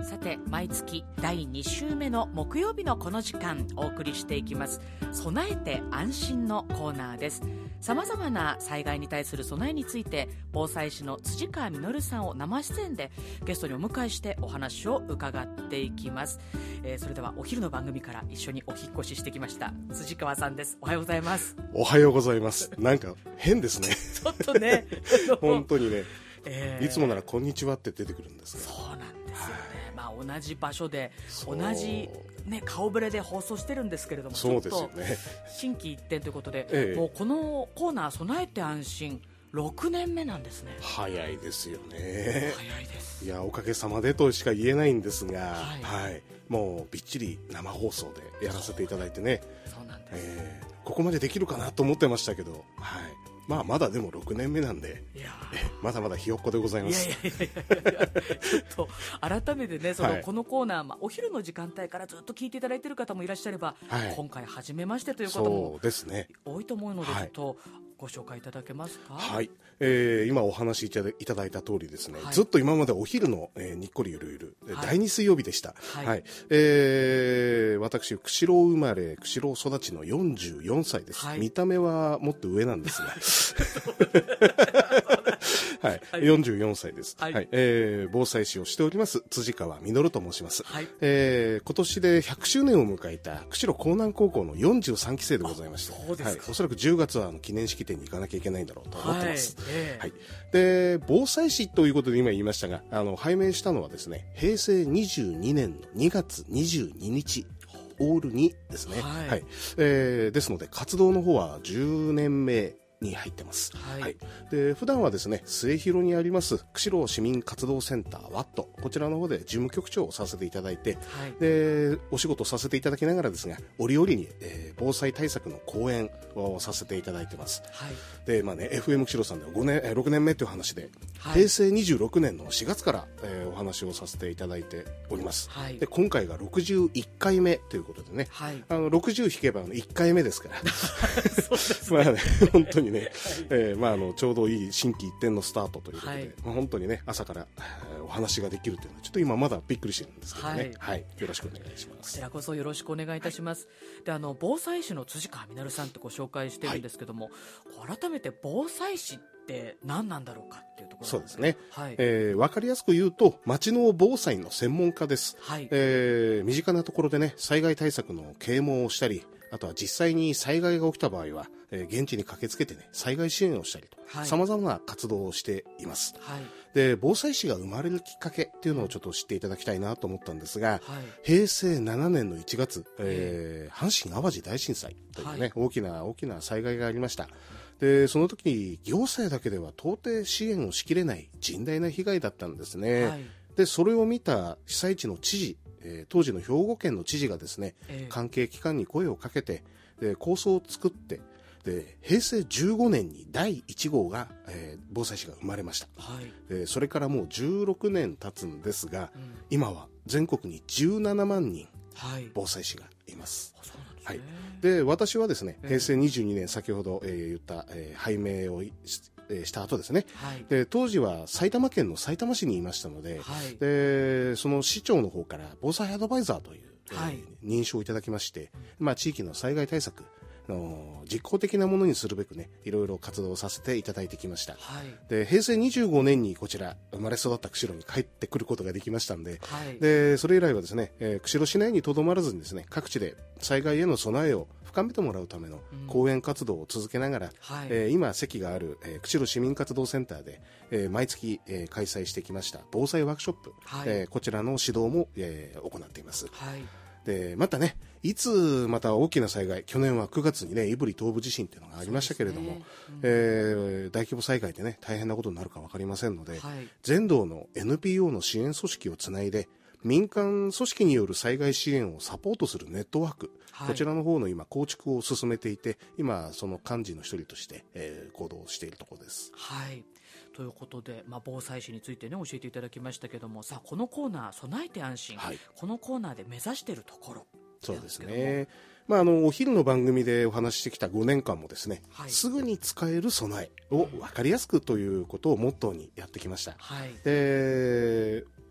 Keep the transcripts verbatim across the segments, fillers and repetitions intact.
さて毎月だいに週目の木曜日のこの時間お送りしていきます備えて安心のコーナーです。さまざまな災害に対する備えについて防災士の辻川実さんを生出演でゲストにお迎えしてお話を伺っていきます。えー、それではお昼の番組から一緒にお引っ越ししてきました辻川さんです。おはようございます。 おはようございます。なんか変ですねちょっとね本当にね、 えー、 いつもならこんにちはって出てくるんですが、 そうなんですよね、まあ、同じ場所で同じ、ね、顔ぶれで放送してるんですけれども、 そうですよね、 ちょっと心機一転ということで、 ええ、 もうこのコーナー備えて安心ろくねんめなんですね。 早いですよね。 早いです。 いや、おかげさまでとしか言えないんですが、 はいはい、もうびっちり生放送でやらせていただいてね、 そうなんです、 えー、ここまでできるかなと思ってましたけど、はい、まあ、まだでもろくねんめなんで、 いやまだまだひよっこでございます。 いやいやいやいやちょっと改めてね、その、はい、このコーナー、まあ、お昼の時間帯からずっと聞いていただいている方もいらっしゃれば、はい、今回初めましてという方も多いと思うので、ちょっとご紹介いただけますか。 はい、えー、今お話しいただいただいた通りですね、はい、ずっと今までお昼の、えー、にっこりゆるゆる、はい、だいに水曜日でした、はいはい、えー、私釧路生まれ釧路育ちのよんじゅうよんさいです、はい、見た目はもっと上なんですがはいはい、よんじゅうよんさいです、はいはい、えー、防災士をしております辻川実と申します、はい、えー、今年でひゃくしゅうねんを迎えた釧路江南高校のよんじゅうさんき生でございまして、そうですか、はい、おそらくじゅうがつはあの記念式典に行かなきゃいけないんだろうと思ってます、はいえーはい、で防災士ということで今言いましたが、あの拝命したのはですね、へいせいにじゅうにねんのにがつにじゅうににちオールにですね、はいはい、えー、ですので活動の方はじゅうねんめに入ってます、はいはい、で普段はですね、末広にあります釧路市民活動センター ワット、 こちらの方で事務局長をさせていただいて、はい、でお仕事させていただきながらですが、折々に、えー、防災対策の講演をさせていただいてます、はい、でまあね、エフエム 釧路さんではごねんろくねんめという話で、はい、へいせいにじゅうろくねんのしがつから、えー、お話をさせていただいております、はい、で今回がろくじゅういっかいめということでね、はい、あのろくじゅう引けばいっかいめですからそうですね、まあね本当にね、はい、えーまあ、あのちょうどいい心機一転のスタートということで、はい、まあ、本当にね朝から、えー、お話ができるというのはちょっと今まだびっくりしてるんですけどね、はいはい、よろしくお願いします。 こちらこそよろしくお願いいたします、はい、であの防災士の辻川実さんってご紹介してるんですけども、はい、改めて防災士って何なんだろうかっていうところ、 そうですね、はい、えー、分かりやすく言うと町の防災の専門家です、はい、えー、身近なところでね災害対策の啓蒙をしたり、あとは実際に災害が起きた場合は、えー、現地に駆けつけてね災害支援をしたりと、はい、様々な活動をしています、はい、で防災士が生まれるきっかけっていうのをちょっと知っていただきたいなと思ったんですが、はい、へいせいななねんのいちがつ、えー、阪神・淡路大震災というね、はい、大きな大きな災害がありました。でその時行政だけでは到底支援をしきれない甚大な被害だったんですね、はい、でそれを見た被災地の知事、えー、当時の兵庫県の知事がですね、えー、関係機関に声をかけて、で構想を作って、でへいせいじゅうごねんにだいいちごうが、えー、防災士が生まれました、はい、でそれからもうじゅうろくねん経つんですが、うん、今は全国にじゅうななまんにん防災士がいます、はい、そうなんですね、はい、で私はですね、へいせいにじゅうにねん先ほど、えー、言った、えー、拝命をした後ですね、はい、で当時は埼玉県のさいたま市にいましたので、はい、でその市長の方から防災アドバイザーという、はい、えー、認証をいただきまして、まあ、地域の災害対策の実効的なものにするべくね、いろいろ活動させていただいてきました、はい、でへいせいにじゅうごねんにこちら生まれ育った釧路に帰ってくることができましたんで、はい、でそれ以来はですね、えー、釧路市内にとどまらずにですね、各地で災害への備えを深めてもらうための講演活動を続けながら、うん、えー、今席がある、えー、釧路市民活動センターで、えー、毎月、えー、開催してきました防災ワークショップ、はい、えー、こちらの指導も、えー、行っています、はい、でまたね、いつまた大きな災害、去年はくがつにね胆振東部地震っていうのがありましたけれども、ね、うん、えー、大規模災害でね大変なことになるか分かりませんので、はい、全道の エヌピーオー の支援組織をつないで民間組織による災害支援をサポートするネットワーク、はい、こちらの方の今構築を進めていて、今その幹事の一人として、えー、行動しているところです。 はい、ということで、まあ、防災士についてね教えていただきましたけども、さあこのコーナー備えて安心、はい、このコーナーで目指しているところ、 そうですね、まあ、あのお昼の番組でお話ししてきたごねんかんもですね、はい、すぐに使える備えを分かりやすくということをモットーにやってきました、はい、で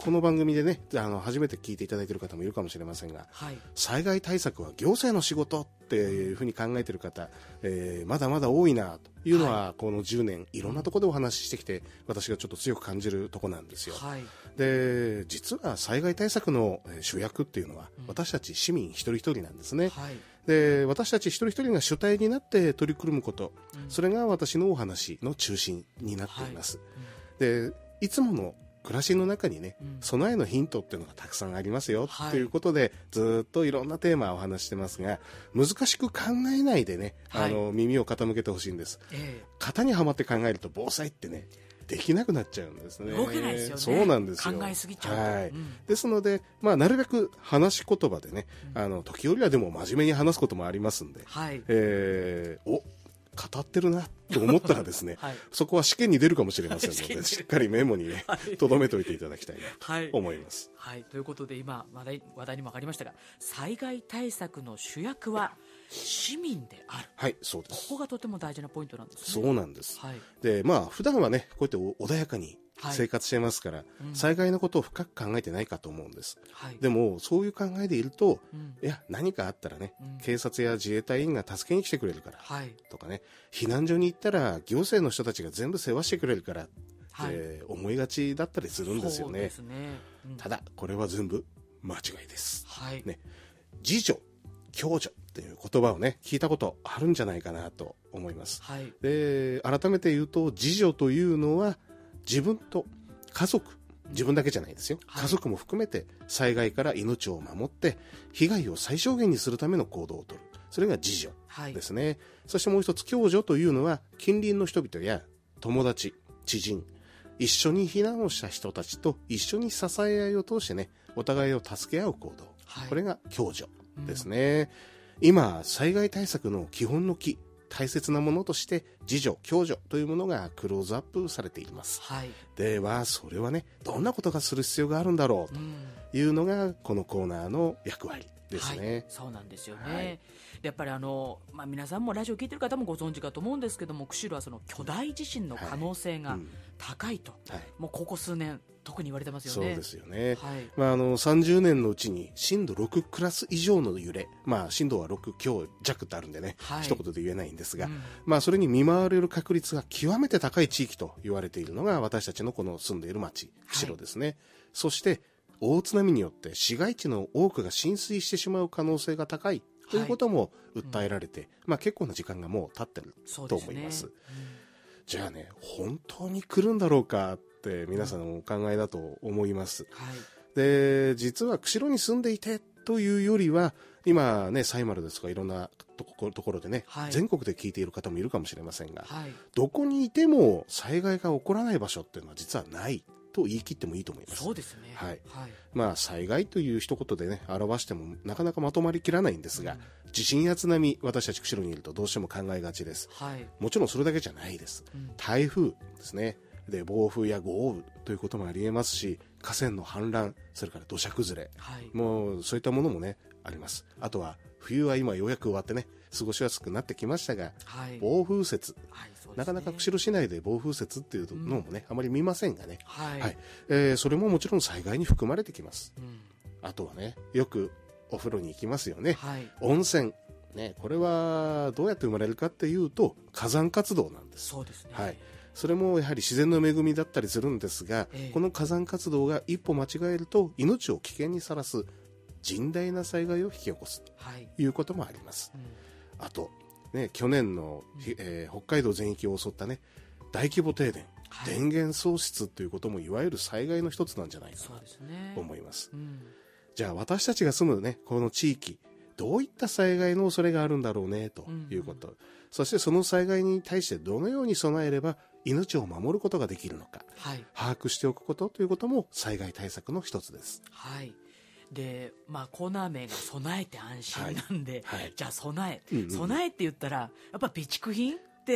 この番組でねあの初めて聞いていただいている方もいるかもしれませんが、はい、災害対策は行政の仕事っていうふうに考えている方、えー、まだまだ多いなというのは、はい、このじゅうねんいろんなところでお話ししてきて、私がちょっと強く感じるところなんですよ、はい、で実は災害対策の主役っていうのは、うん、私たち市民一人一人なんですね、はい、で私たち一人一人が主体になって取り組むこと、うん、それが私のお話の中心になっています、はいうん、でいつもの暮らしの中にね、うん、備えのヒントっていうのがたくさんありますよ、はい、ということでずっといろんなテーマをお話してますが、難しく考えないでね、はい、あの耳を傾けてほしいんです、えー、型にはまって考えると防災ってねできなくなっちゃうんですね。 動けないですよね。 そうなんですよ。 考えすぎちゃうと、 はいうん、ですので、まあ、なるべく話し言葉でね、うん、あの時折はでも真面目に話すこともありますんで、はいえー、お語ってるなと思ったらですね、はい、そこは試験に出るかもしれませんので、しっかりメモにね留めておいていただきたいなと思います、 はいはい、ということで今話題、話題にも上がりましたが、災害対策の主役は市民である。 はい、そうです。 ここがとても大事なポイントなんですね。 そうなんです、はい、でまあ普段はねこうやって穏やかに生活してますから、はいうん、災害のことを深く考えてないかと思うんです、はい、でもそういう考えでいると、うん、いや何かあったらね、うん、警察や自衛隊員が助けに来てくれるから、はい、とかね避難所に行ったら行政の人たちが全部世話してくれるから、はい、って思いがちだったりするんですよね。 そうですね、うん、 ただこれは全部間違いです、 はいね、自助共助っていう言葉をね聞いたことあるんじゃないかなと思います、はい、で改めて言うと自助というのは自分と家族、自分だけじゃないですよ、はい、家族も含めて災害から命を守って被害を最小限にするための行動をとる、それが自助ですね、はい、そしてもう一つ共助というのは近隣の人々や友達、知人、一緒に避難をした人たちと一緒に支え合いを通してねお互いを助け合う行動、はい、これが共助ですね、うん、今災害対策の基本の木、大切なものとして自助共助というものがクローズアップされています、はい、ではそれはねどんなことがする必要があるんだろうというのがこのコーナーの役割ですね、はい、 そうなんですよね、はい、やっぱりあの、まあ、皆さんもラジオ聞いてる方もご存知かと思うんですけども、釧路はその巨大地震の可能性が高いと、はいうん、もうここ数年特に言われてますよね。 そうですよね、はいまあ、あのさんじゅうねんのうちに震度ろくクラス以上の揺れ、まあ、震度はろく強弱ってあるんでね、はい、一言で言えないんですが、うんまあ、それに見舞われる確率が極めて高い地域と言われているのが私たちのこの住んでいる町釧路ですね、はい、そして大津波によって市街地の多くが浸水してしまう可能性が高いということも訴えられて、はいうんまあ、結構な時間がもう経ってると思います。そうですね、うん、じゃあね本当に来るんだろうかって皆さんお考えだと思います、はい、で実は釧路に住んでいてというよりは今ねサイマルですとかいろんなところ、ところでね、はい、全国で聞いている方もいるかもしれませんが、はい、どこにいても災害が起こらない場所っていうのは実はないと言い切ってもいいと思います。 そうですね、 はいはいまあ、災害という一言でね表してもなかなかまとまりきらないんですが、うん、地震や津波私たち釧路にいるとどうしても考えがちです、はい、もちろんそれだけじゃないです、うん、台風ですね、で暴風や豪雨ということもありえますし、河川の氾濫、それから土砂崩れ、はい、もうそういったものもねあります。あとは冬は今ようやく終わってね過ごしやすくなってきましたが、はい、暴風雪、はいね、なかなか釧路市内で暴風雪っていうのもね、うん、あまり見ませんがね、はいはいえー、それももちろん災害に含まれてきます、うん、あとはねよくお風呂に行きますよね、はい、温泉ね、これはどうやって生まれるかっていうと火山活動なんです。 そうですね、 はい、それもやはり自然の恵みだったりするんですが、えー、この火山活動が一歩間違えると命を危険にさらす甚大な災害を引き起こすということもあります、はいうん、あと、ね、去年の、えー、北海道全域を襲った、ね、大規模停電、はい、電源喪失ということもいわゆる災害の一つなんじゃないかなと思います、うん、じゃあ私たちが住む、ね、この地域どういった災害の恐れがあるんだろうねということ、うんうん、そしてその災害に対してどのように備えれば命を守ることができるのか、はい、把握しておくことということも災害対策の一つです。 はいでまあ、コーナー名が備えて安心なんで、はいはい、じゃあ備え、うんうん、備えって言ったらやっぱ備蓄品って、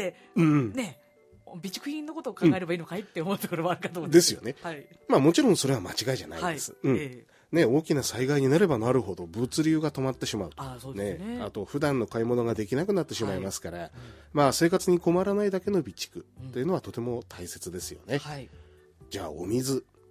うんうん、ね備蓄品のことを考えればいいのかい、うん、って思うところもあるかと思うんですですよね、はいまあ、もちろんそれは間違いじゃないです、はいうんえーね、大きな災害になればなるほど物流が止まってしまうと、あ、そうですねね、あと普段の買い物ができなくなってしまいますから、はいうんまあ、生活に困らないだけの備蓄というのはとても大切ですよね、うんはい、じゃあお水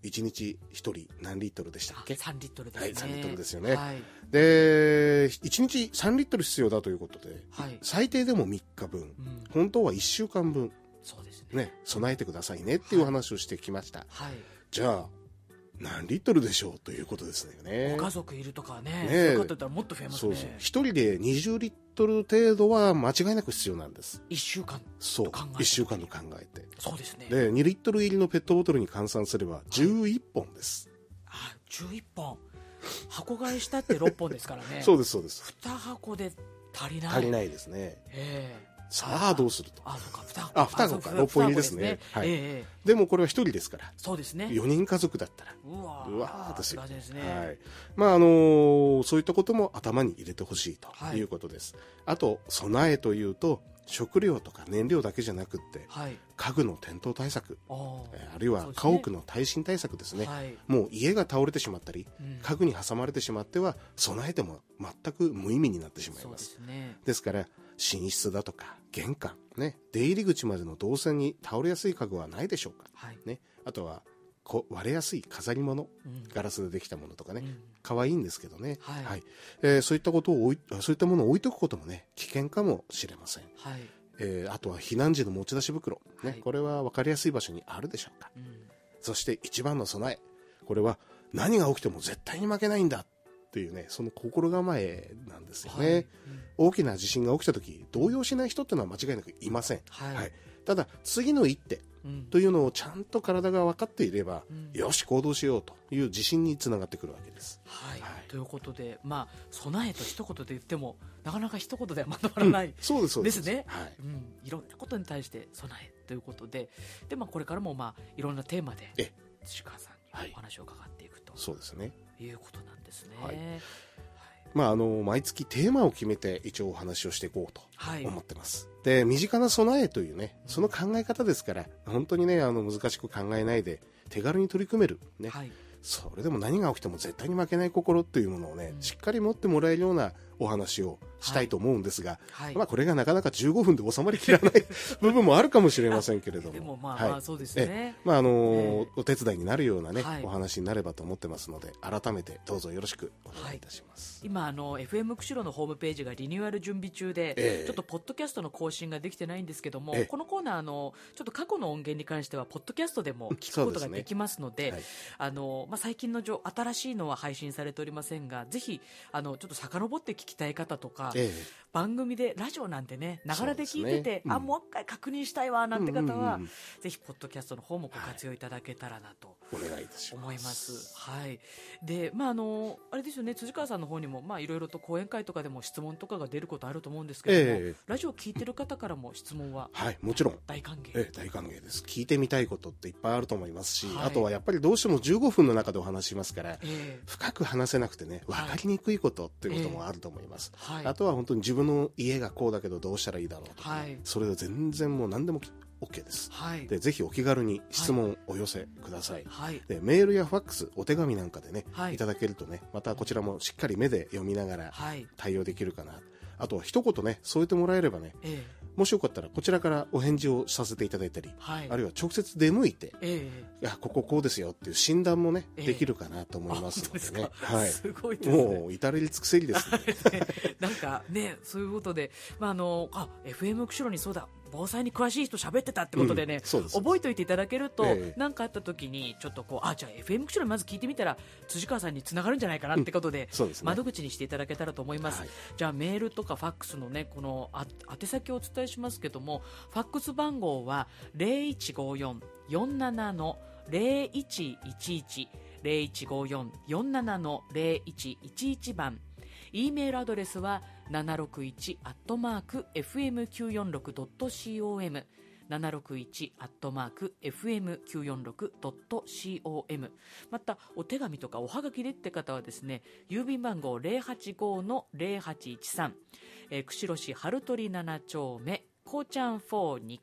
いちにちひとり何リットルでしたっけ？ さんリットルですね。 はい、さんリットルですよね。 はい、 で、いちにちさんリットル必要だということで、 はい、 最低でもみっかぶん、うん、本当はいっしゅうかんぶん、 そうですね。 ね、備えてくださいねっていう話をしてきました。 はい、 じゃあ、何リットルでしょうということですよね。 ご家族いるとかね、 ね、 そういう方だったらもっと増えますね。 そうそう。ひとりでにじゅうリットル程度は間違いなく必要なんです。 いっしゅうかんそう、いっしゅうかんと考えて。 そうですね。 で、にリットル入りのペットボトルに換算すればじゅういっぽんです。 はい、あ、じゅういっぽん。箱買いしたってろっぽんですからね。 そうです、そうです。 に箱で足りない。 足りないですね。 ええー。 さあどうすると。 あ、そうか、に箱。 あ、に箱か、ろっぽん入りですね。はい。えー、でもこれはひとりですから。 そうですね。 よにん家族だったら。 うわー。うわーですよ。 ですね。 はい。まああのー、そういったことも頭に入れてほしいということです。はい、あと、備えというと、食料とか燃料だけじゃなくって、はい、家具の転倒対策、あ, あるいは家屋の耐震対策ですね。はい、もう家が倒れてしまったり、うん、家具に挟まれてしまっては備えても全く無意味になってしまいます。そうですね。ですから寝室だとか玄関、ね、出入り口までの動線に倒れやすい家具はないでしょうか、はいね、あとはこ割れやすい飾り物、うん、ガラスでできたものとかね、うん、可愛いんですけどね、はいはい、えー、そういったことを置いそういったものを置いとくこともね危険かもしれません、はい、えー、あとは避難時の持ち出し袋、ね、はい、これは分かりやすい場所にあるでしょうか、うん、そして一番の備え、これは何が起きても絶対に負けないんだっていうね、その心構えなんですよね、はい、うん、大きな地震が起きた時動揺しない人っていうのは間違いなくいません、はいはい、ただ次の一手というのをちゃんと体が分かっていれば、うん、よし行動しようという自信につながってくるわけです、 はいはい、ということで、まあ、備えと一言で言ってもなかなか一言ではまとまらない、うん、 そうですそうですね、はい、うん、いろんなことに対して備えということで、で、まあ、これからも、まあ、いろんなテーマで土川さんにお話を伺っていくと、はい、 そうですね、 いうことなんですね、 はい、まあ、あの毎月テーマを決めて一応お話をしていこうと思ってます、はい、で身近な備えというねその考え方ですから、うん、本当にねあの難しく考えないで手軽に取り組める、ね、はい、それでも何が起きても絶対に負けない心っていうものをね、うん、しっかり持ってもらえるようなお話をしたいと思うんですが、はい、まあ、これがなかなかじゅうごふんで収まりきらない部分もあるかもしれませんけれども、 でもまあまあそうですね、 まああのー、お手伝いになるようなね、はい、お話になればと思ってますので改めてどうぞよろしくお願いいたします、 はい、今あの エフエム 釧路のホームページがリニューアル準備中で、えー、ちょっとポッドキャストの更新ができてないんですけども、えー、このコーナーあのちょっと過去の音源に関してはポッドキャストでも聞くことができますので、ね、はい、あのまあ、最近の新しいのは配信されておりませんが、ぜひあのちょっと遡って聞きたい方とか、ええ、番組でラジオなんてねながらで聞いてて、ね、うん、あもう一回確認したいわなんて方は、うんうんうん、ぜひポッドキャストの方もご活用いただけたらなと思います。はい、で、まああのあれですよね、辻川さんの方にもまあいろいろと講演会とかでも質問とかが出ることあると思うんですけども、ええ、ラジオを聞いてる方からも質問は、 はい、もちろん大歓迎、 ええ、大歓迎です。聞いてみたいことっていっぱいあると思いますし、はい、あとはやっぱりどうしてもじゅうごふんの中でお話しますから、ええ、深く話せなくてね分かりにくいことっていうこともあると思います、はい、あとは本当に自分の家がこうだけどどうしたらいいだろうとか、ね、はい、それは全然もう何でも OK です、はい、でぜひお気軽に質問をお寄せください、はい、でメールやファックスお手紙なんかでね、はい、いただけるとねまたこちらもしっかり目で読みながら対応できるかな、はい、あとは一言ね添えてもらえればね、ええ、もしよかったらこちらからお返事をさせていただいたり、はい、あるいは直接出向いて、ええ、いやこここうですよっていう診断もね、ええ、できるかなと思いますのでね、はい、 すごいですね、 もう至れり尽くせりですねなんかねそういうことで、まあ、あのあ エフエム 釧路にそうだ防災に詳しい人喋ってたってことでね、うん、覚えておいていただけると何、ええ、かあった時にちょっとこうあじゃあ エフエム 釧路まず聞いてみたら辻川さんにつながるんじゃないかなってことで、うんでね、窓口にしていただけたらと思います、はい、じゃあメールとかファックスのねこのあ宛先をお伝えしますけども、ファックス番号は ゼロいちごよん よんなな ゼロいちいちいち ゼロいちごよん よんなな ゼロいちいちいち 番、 E メールアドレスはななろくいちアットマークエフエムきゅうよんろくドットコム ななろくいちアットマークエフエムきゅうよんろくドットコム、 またお手紙とかおはがきでって方はですね郵便番号 ゼロはちごのゼロはちいちさん、えー、釧路市春鳥なな丁目こうちゃんよんにかい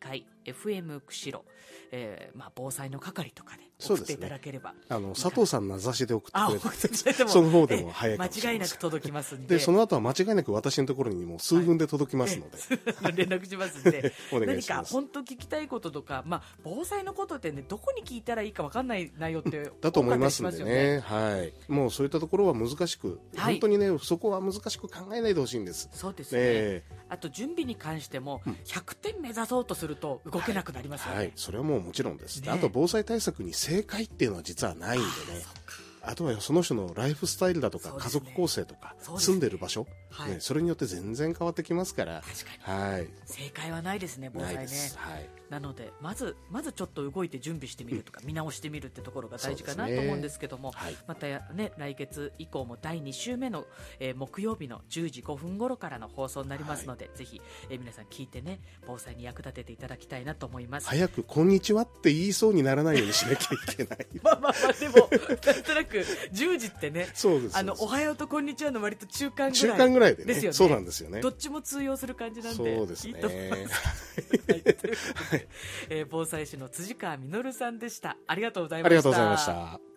エフエム 釧路、えーまあ、防災の係とかで送っていただければ、ね、 あの佐藤さん名指しで送ってくれてもその方でも早いかもしれ間違いなく届きますんで、 でその後は間違いなく私のところにもう数分で届きますので、 はい、連絡しますんでお願いします。 何か本当聞きたいこととか、まあ、防災のことってねどこに聞いたらいいか分かんない内容ってだと思いますんでね、 ね、 はい、もうそういったところは難しく、はい、本当にねそこは難しく考えないでほしいんです。 そうですね、ね、あと準備に関してもひゃくてん目指そうとすると動けなくなりますよね、 はいはい、それはもうもちろんです、ね、あと防災対策に正解っていうのは実はないんでね、あとはその人のライフスタイルだとか、家族構成とか、住んでる場所、はいね、それによって全然変わってきますから、 確かに、はい、正解はないですね、防災ね。はい、なのでまずまずちょっと動いて準備してみるとか、うん、見直してみるってところが大事かなと思うんですけども、ね、はい、またね来月以降もだいに週目の、えー、木曜日のじゅうじごふん頃からの放送になりますので、はい、ぜひ、えー、皆さん聞いてね防災に役立てていただきたいなと思います。 早くこんにちはって言いそうにならないようにしなきゃいけないまあまあまあでもなんとなくじゅうじってね、 そうです、 あのおはようとこんにちはの割と中間ぐらい中間ぐらいでね、 ですよね。 そうなんですよね。 どっちも通用する感じなんで、 そうですね。いいと思います。 はい、ということで、えー、防災士の辻川実さんでした。ありがとうございました。 ありがとうございました。